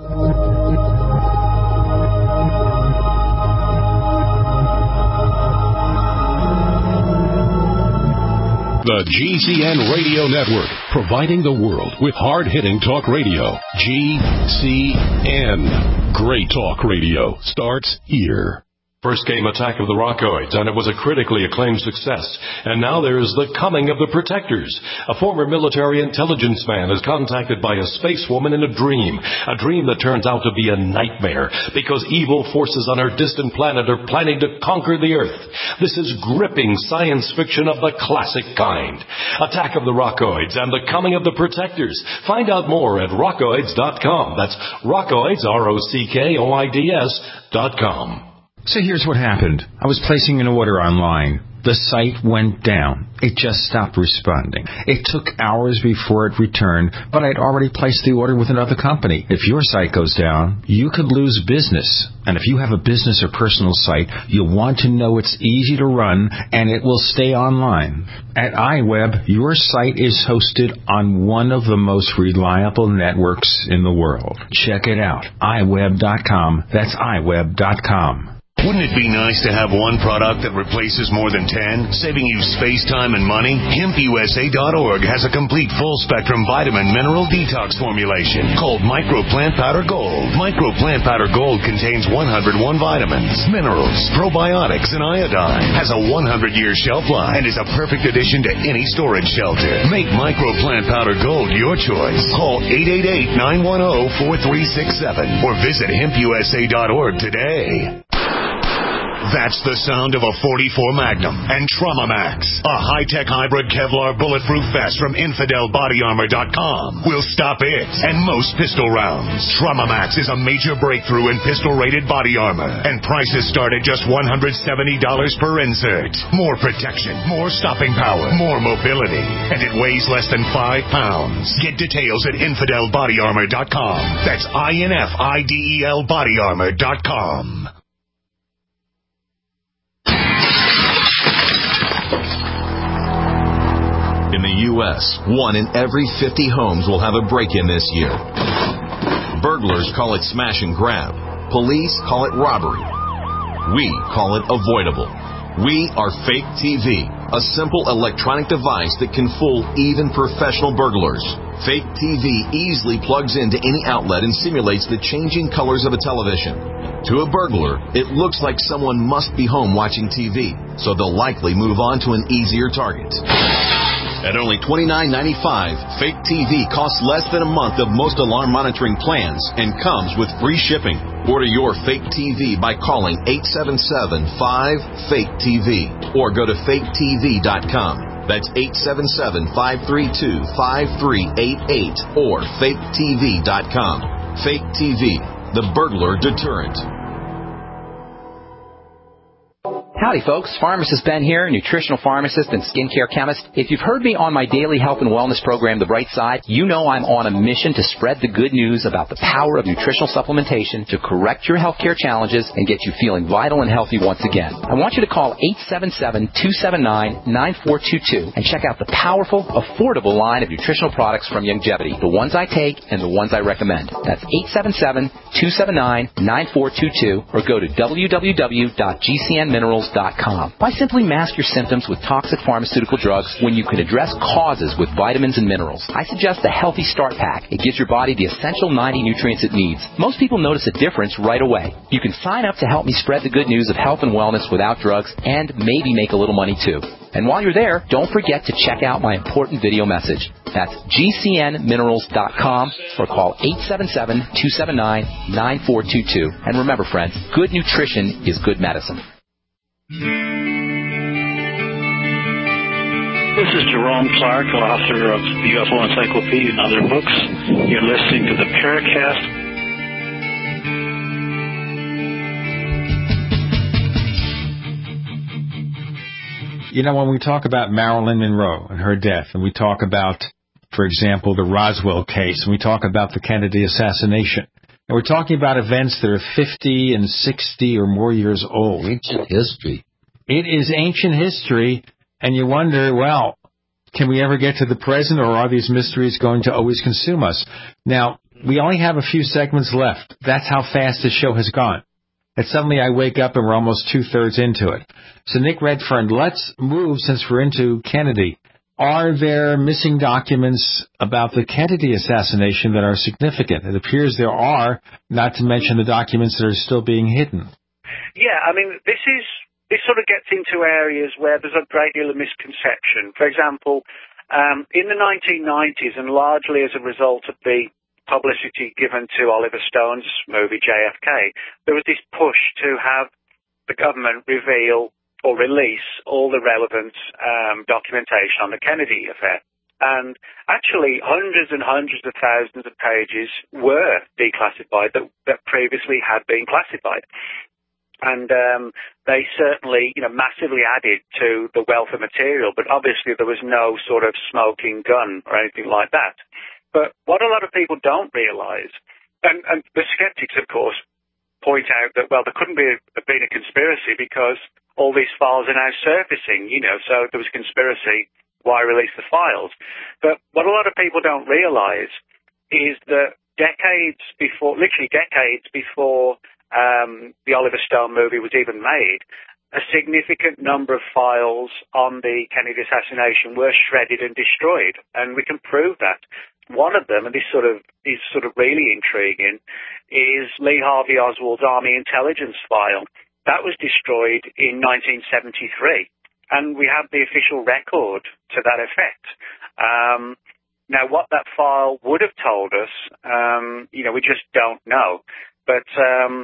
H: The G C N Radio Network, providing the world with hard-hitting talk radio. G C N. Great talk radio starts here.
B: First came Attack of the Rockoids, and it was a critically acclaimed success. And now there's The Coming of the Protectors. A former military intelligence man is contacted by a space woman in a dream. A dream that turns out to be a nightmare, because evil forces on our distant planet are planning to conquer the Earth. This is gripping science fiction of the classic kind. Attack of the Rockoids and The Coming of the Protectors. Find out more at rockoids dot com. That's Rockoids, R O C K O I D S dot com.
C: So here's what happened. I was placing an order online. The site went down. It just stopped responding. It took hours before it returned, but I'd already placed the order with another company. If your site goes down, you could lose business. And if you have a business or personal site, you'll want to know it's easy to run and it will stay online. At iWeb, your site is hosted on one of the most reliable networks in the world. Check it out. i web dot com. That's i web dot com.
Q: Wouldn't it be nice to have one product that replaces more than ten, saving you space, time, and money? hemp U S A dot org has a complete full-spectrum vitamin mineral detox formulation called Micro Plant Powder Gold. Micro Plant Powder Gold contains one hundred one vitamins, minerals, probiotics, and iodine. Has a one hundred year shelf life and is a perfect addition to any storage shelter. Make Micro Plant Powder Gold your choice. Call eight eight eight, nine one zero, four three six seven or visit hemp U S A dot org today. That's the sound of a forty-four Magnum and Trauma Max, a high-tech hybrid Kevlar bulletproof vest from Infidel Body Armor dot com will stop it and most pistol rounds. Trauma Max is a major breakthrough in pistol-rated body armor, and prices start at just one hundred seventy dollars per insert. More protection, more stopping power, more mobility, and it weighs less than five pounds. Get details at Infidel Body Armor dot com. That's I N F I D E L Body Armor dot com.
R: In the U S, one in every fifty homes will have a break-in this year. Burglars call it smash and grab. Police call it robbery. We call it avoidable. We are Fake T V, a simple electronic device that can fool even professional burglars. Fake T V easily plugs into any outlet and simulates the changing colors of a television. To a burglar, it looks like someone must be home watching T V, so they'll likely move on to an easier target. At only twenty-nine ninety-five, Fake T V costs less than a month of most alarm monitoring plans and comes with free shipping. Order your Fake T V by calling eight seven seven, five, FAKE T V or go to fake T V dot com. That's eight seven seven, five three two, five three eight eight or fake T V dot com. Fake T V, the burglar deterrent.
S: Howdy, folks. Pharmacist Ben here, nutritional pharmacist and skincare chemist. If you've heard me on my daily health and wellness program, The Bright Side, you know I'm on a mission to spread the good news about the power of nutritional supplementation to correct your healthcare challenges and get you feeling vital and healthy once again. I want you to call eight seven seven, two seven nine, nine four two two and check out the powerful, affordable line of nutritional products from Youngevity, the ones I take and the ones I recommend. That's eight seven seven, two seven nine, nine four two two or go to w w w dot g c n minerals dot com. Why simply mask your symptoms with toxic pharmaceutical drugs when you can address causes with vitamins and minerals? I suggest the Healthy Start Pack. It gives your body the essential ninety nutrients it needs. Most people notice a difference right away. You can sign up to help me spread the good news of health and wellness without drugs and maybe make a little money too. And while you're there, don't forget to check out my important video message. That's g c n minerals dot com or call eight seven seven, two seven nine, nine four two two. And remember, friends, good nutrition is good medicine.
T: This is Jerome Clark, author of the U F O Encyclopedia and other books. You're listening to the Paracast.
C: You know, when we talk about Marilyn Monroe and her death, and we talk about, for example, the Roswell case, and we talk about the Kennedy assassination, and we're talking about events that are fifty and sixty or more years old.
A: Ancient history.
C: It is ancient history, and you wonder, well, can we ever get to the present, or are these mysteries going to always consume us? Now, we only have a few segments left. That's how fast this show has gone. And suddenly I wake up and we're almost two-thirds into it. So, Nick Redfern, let's move, since we're into Kennedy. Are there missing documents about the Kennedy assassination that are significant? It appears there are, not to mention the documents that are still being hidden.
D: Yeah, I mean, this is this sort of gets into areas where there's a great deal of misconception. For example, um, in the nineteen nineties, and largely as a result of the publicity given to Oliver Stone's movie J F K, there was this push to have the government reveal or release all the relevant um, documentation on the Kennedy affair. And actually, hundreds and hundreds of thousands of pages were declassified that, that previously had been classified. And um, they certainly, you know, massively added to the wealth of material, but obviously there was no sort of smoking gun or anything like that. But what a lot of people don't realize, and, and the skeptics, of course, point out that, well, there couldn't be have been a conspiracy because all these files are now surfacing, you know, so if there was a conspiracy, why release the files? But what a lot of people don't realize is that decades before, literally decades before um, the Oliver Stone movie was even made, a significant number of files on the Kennedy assassination were shredded and destroyed, and we can prove that. One of them, and this sort of is sort of really intriguing, is Lee Harvey Oswald's Army intelligence file. That was destroyed in nineteen seventy-three, and we have the official record to that effect. Um, now, what that file would have told us, um, you know, we just don't know. But um,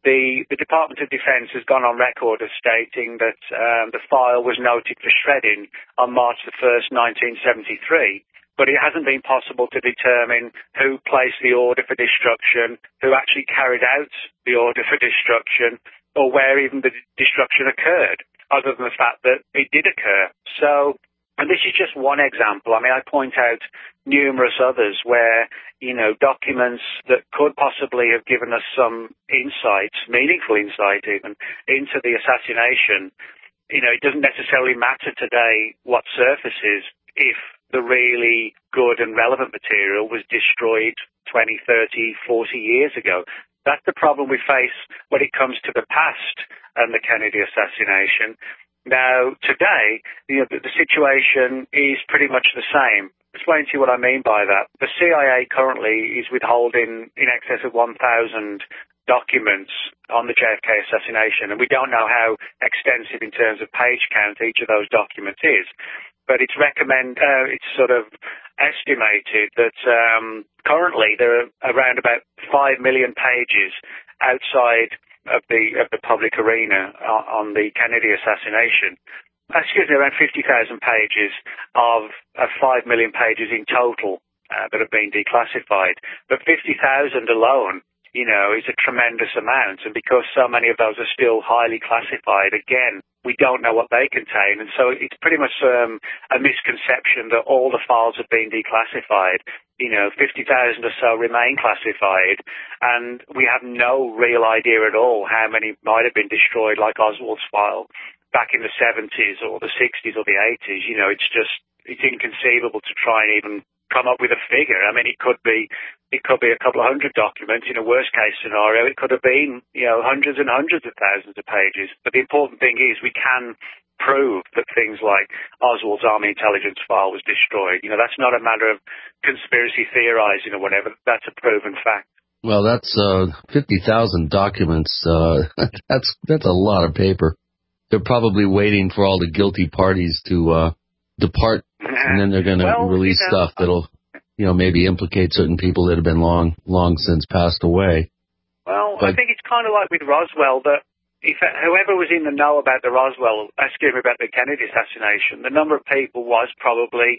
D: the, the Department of Defense has gone on record as stating that um, the file was noted for shredding on March the first, nineteen seventy-three, but it hasn't been possible to determine who placed the order for destruction, who actually carried out the order for destruction, or where even the destruction occurred, other than the fact that it did occur. So, and this is just one example. I mean, I point out numerous others where, you know, documents that could possibly have given us some insight, meaningful insight even, into the assassination. You know, it doesn't necessarily matter today what surfaces if the really good and relevant material was destroyed twenty, thirty, forty years ago. That's the problem we face when it comes to the past and the Kennedy assassination. Now, today, you know, the, the situation is pretty much the same. I'll explain to you what I mean by that. The C I A currently is withholding in excess of one thousand documents on the J F K assassination, and we don't know how extensive in terms of page count each of those documents is. But it's recommend, uh, it's sort of estimated that um, currently there are around about five million pages outside of the of the public arena on, on the Kennedy assassination. Excuse me, around fifty thousand pages of, of five million pages in total uh, that have been declassified. But fifty thousand alone, you know, is a tremendous amount. And because so many of those are still highly classified, again, we don't know what they contain. And so it's pretty much um, a misconception that all the files have been declassified. You know, fifty thousand or so remain classified, and we have no real idea at all how many might have been destroyed, like Oswald's file back in the seventies or the sixties or the eighties. You know, it's just, it's inconceivable to try and even come up with a figure. I mean, it could be, it could be a couple of hundred documents. In a worst case scenario, it could have been, you know, hundreds and hundreds of thousands of pages. But the important thing is we can prove that things like Oswald's Army intelligence file was destroyed. You know, that's not a matter of conspiracy theorizing or whatever. That's a proven fact.
A: Well, that's uh, fifty thousand documents. Uh, that's that's a lot of paper. They're probably waiting for all the guilty parties to uh, depart, and then they're going to
D: well,
A: release
D: you know,
A: stuff that'll, you know, maybe implicate certain people that have been long, long since passed away.
D: Well,
A: but,
D: I think it's kind of like with Roswell, that if whoever was in the know about the Roswell, excuse me, about the Kennedy assassination, the number of people was probably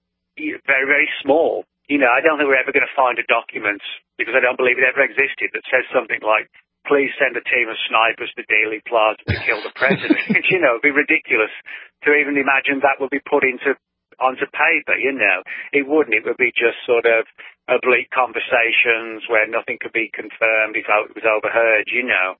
D: very, very small. You know, I don't think we're ever going to find a document, because I don't believe it ever existed, that says something like, please send a team of snipers to Dealey Plaza to kill the president. You know, it'd be ridiculous to even imagine that would be put into onto paper, you know. It wouldn't. It would be just sort of oblique conversations where nothing could be confirmed if it was overheard, you know.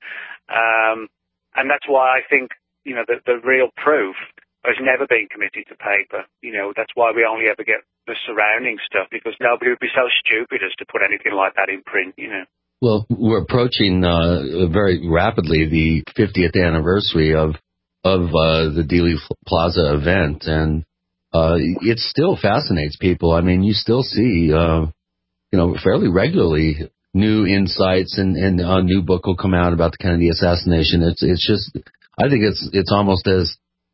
D: Um, and that's why I think, you know, the, the real proof has never been committed to paper. You know, that's why we only ever get the surrounding stuff, because nobody would be so stupid as to put anything like that in print, you know.
A: Well, we're approaching uh, very rapidly the fiftieth anniversary of of uh, the Dealey Plaza event, and uh, it still fascinates people. I mean, you still see, uh, you know, fairly regularly new insights, and, and a new book will come out about the Kennedy assassination. It's it's just, I think it's it's almost as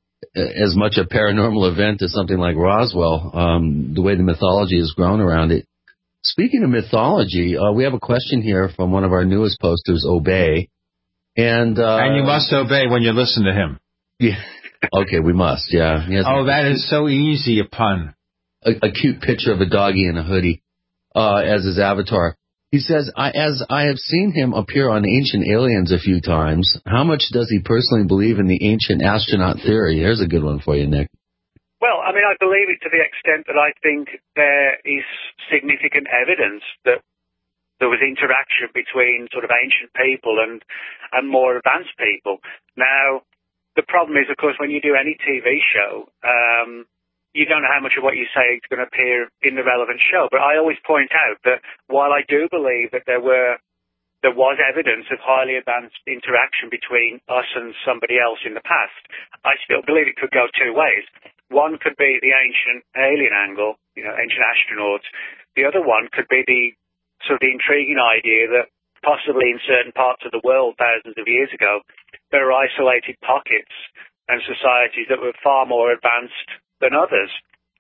A: as much a paranormal event as something like Roswell. Um, the way the mythology has grown around it. Speaking of mythology, uh, we have a question here from one of our newest posters, Obey. And uh,
C: and you must obey when you listen to him.
A: Yeah. Okay, we must, yeah.
C: Oh, that is so easy a pun.
A: A, a cute picture of a doggy in a hoodie uh, as his avatar. He says, I, as I have seen him appear on Ancient Aliens a few times, how much does he personally believe in the ancient astronaut theory? Here's a good one for you, Nick.
D: Well, I mean, I believe it to the extent that I think there is significant evidence that there was interaction between sort of ancient people and, and more advanced people. Now, the problem is, of course, when you do any T V show, um, you don't know how much of what you say is going to appear in the relevant show. But I always point out that while I do believe that there were there was evidence of highly advanced interaction between us and somebody else in the past, I still believe it could go two ways. One could be the ancient alien angle, you know, ancient astronauts. The other one could be the sort of the intriguing idea that possibly in certain parts of the world thousands of years ago, there are isolated pockets and societies that were far more advanced than others.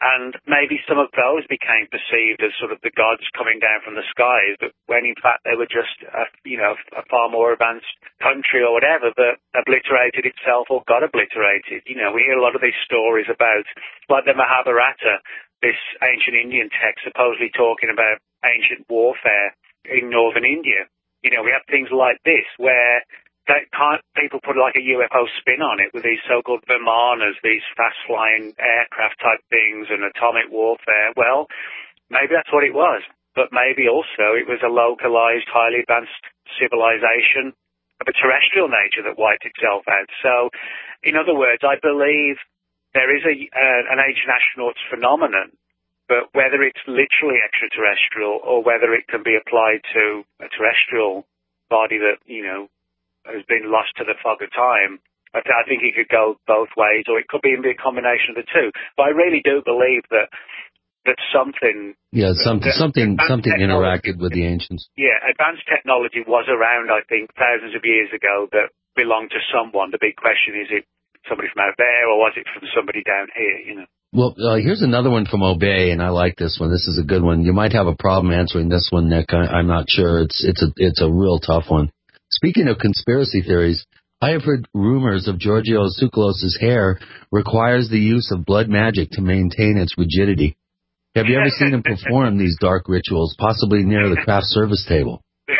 D: And maybe some of those became perceived as sort of the gods coming down from the skies, but when in fact they were just, a, you know, a far more advanced country or whatever that obliterated itself or got obliterated. You know, we hear a lot of these stories about, like the Mahabharata, this ancient Indian text supposedly talking about ancient warfare in northern India. You know, we have things like this where That can't, people put like a U F O spin on it with these so-called Vimanas, these fast-flying aircraft type things and atomic warfare. Well, maybe that's what it was, but maybe also it was a localized, highly advanced civilization of a terrestrial nature that wiped itself out. So, in other words, I believe there is a, uh, an ancient astronauts phenomenon, but whether it's literally extraterrestrial or whether it can be applied to a terrestrial body that, you know, has been lost to the fog of time. I, th- I think it could go both ways, or it could be, be a combination of the two. But I really do believe that that something...
A: Yeah, something
D: that
A: something something
D: technology,
A: interacted with the ancients.
D: Yeah, advanced technology was around, I think, thousands of years ago that belonged to someone. The big question is, it somebody from out there, or was it from somebody down here, you know?
A: Well, uh, here's another one from Obey, and I like this one. This is a good one. You might have a problem answering this one, Nick. I, I'm not sure. It's it's a it's a real tough one. Speaking of conspiracy theories, I have heard rumors of Giorgio Tsoukalos' hair requires the use of blood magic to maintain its rigidity. Have you ever seen him perform these dark rituals, possibly near the craft service table?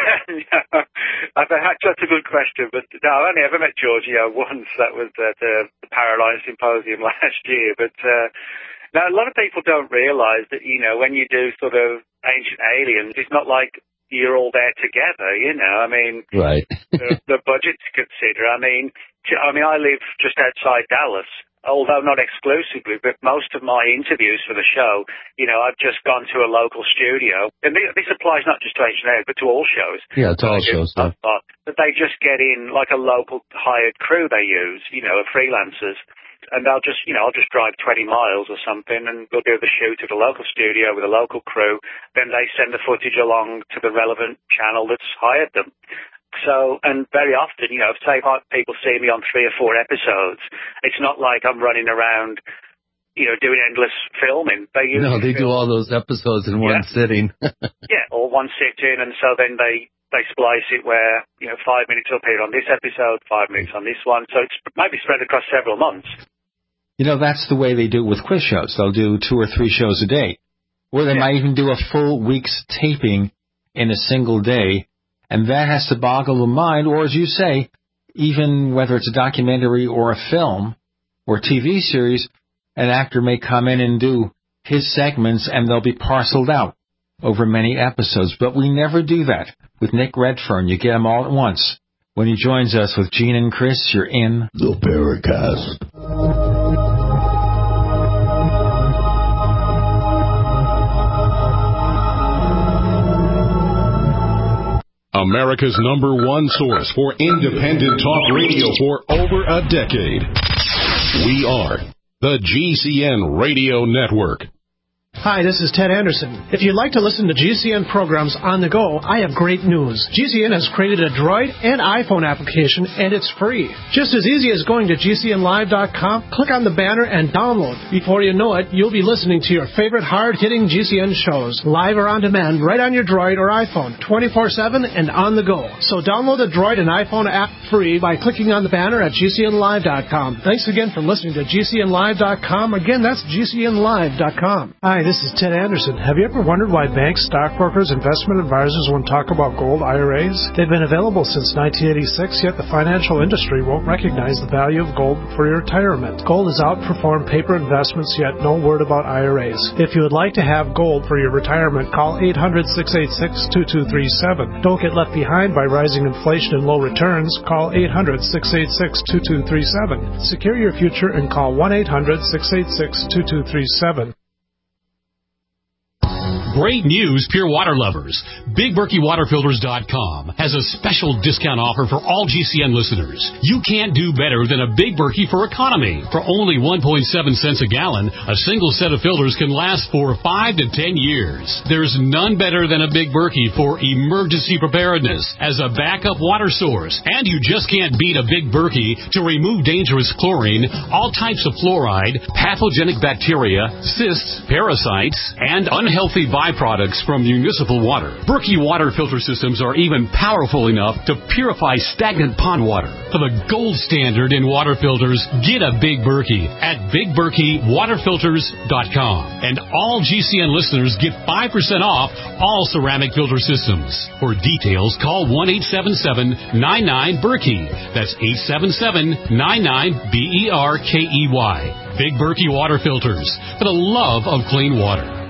D: No, that's a good question, but no, I've only ever met Giorgio once. That was at uh, the Paralyze Symposium last year. But uh, now a lot of people don't realise that, you know, when you do sort of Ancient Aliens, it's not like you're all there together, you know. I mean,
A: right.
D: the, the budget to consider. I mean, I mean, I live just outside Dallas, although not exclusively, but most of my interviews for the show, you know, I've just gone to a local studio, and this applies not just to Ancient Aliens, but to all shows.
A: Yeah, to all shows.
D: Yeah. But they just get in like a local hired crew they use, you know, freelancers. And they'll just, you know, I'll just drive twenty miles or something and we'll do the shoot at a local studio with a local crew. Then they send the footage along to the relevant channel that's hired them. So, and very often, you know, say people see me on three or four episodes, it's not like I'm running around, you know, doing endless filming. They usually
A: No, they
D: film,
A: do all those episodes in one
D: yeah.
A: sitting.
D: Yeah, or one sitting, and so then they, they splice it where, you know, five minutes will appear on this episode, five minutes on this one. So it's maybe spread across several months.
C: You know, that's the way they do it with quiz shows. They'll do two or three shows a day. Or they yeah. might even do a full week's taping in a single day. And that has to boggle the mind. Or as you say, even whether it's a documentary or a film or T V series, an actor may come in and do his segments and they'll be parceled out over many episodes. But we never do that with Nick Redfern. You get them all at once. When he joins us with Gene and Chris, you're in
H: the Paracast. America's number one source for independent talk radio for over a decade. We are the G C N Radio Network.
U: Hi, this is Ted Anderson. If you'd like to listen to G C N programs on the go, I have great news. G C N has created a Droid and iPhone application, and it's free. Just as easy as going to G C N live dot com, click on the banner, and download. Before you know it, you'll be listening to your favorite hard-hitting G C N shows, live or on demand, right on your Droid or iPhone, twenty-four seven and on the go. So download the Droid and iPhone app free by clicking on the banner at G C N live dot com. Thanks again for listening to G C N live dot com. Again, that's G C N live dot com. Hi, this is Ted Anderson. Have you ever wondered why banks, stockbrokers, investment advisors won't talk about gold I R As? They've been available since nineteen eighty-six, yet the financial industry won't recognize the value of gold for your retirement. Gold has outperformed paper investments, yet no word about I R As. If you would like to have gold for your retirement, call eight hundred, six eight six, two two three seven. Don't get left behind by rising inflation and low returns. Call eight hundred, six eight six, two two three seven. Secure your future and call one eight hundred, six eight six, two two three seven.
J: Great news, pure water lovers. Big Berkey Water Filters dot com has a special discount offer for all G C N listeners. You can't do better than a Big Berkey for economy. For only one point seven cents a gallon, a single set of filters can last for five to ten years. There's none better than a Big Berkey for emergency preparedness as a backup water source. And you just can't beat a Big Berkey to remove dangerous chlorine, all types of fluoride, pathogenic bacteria, cysts, parasites, and unhealthy byproducts from municipal water. Berkey water filter systems are even powerful enough to purify stagnant pond water. For the gold standard in water filters, get a Big Berkey at Big Berkey Water Filters dot com. And all G C N listeners get five percent off all ceramic filter systems. For details, call one eight seven seven, nine nine, Berkey. That's eight seven seven, nine nine, B E R K E Y. Big Berkey Water Filters, for the love of clean water.